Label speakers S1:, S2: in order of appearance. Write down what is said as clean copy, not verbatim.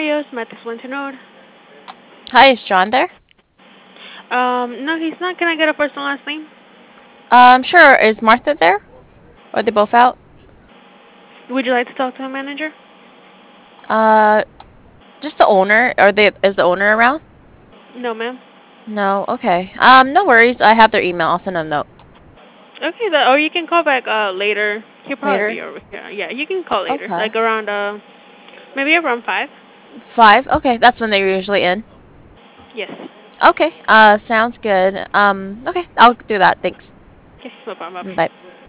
S1: Rios, Matis Winton Road.
S2: Hi, is John there?
S1: No, he's not. Can I get a first and last name?
S2: Sure. Is Martha there? Or are they both out?
S1: Would you like to talk to a manager?
S2: Uh, just the owner. Is the owner around?
S1: No, ma'am.
S2: No. Okay. No worries. I have their email. I'll send them a note
S1: Okay, or you can call back later. He'll probably
S2: later.
S1: be over here. Yeah, you can call later,
S2: Okay.
S1: like around maybe around 5.
S2: 5. Okay, that's when they're usually in.
S1: Yes.
S2: Okay. Sounds good. Okay, I'll do that. Thanks.
S1: Okay, no problem. Bye.
S2: Bye.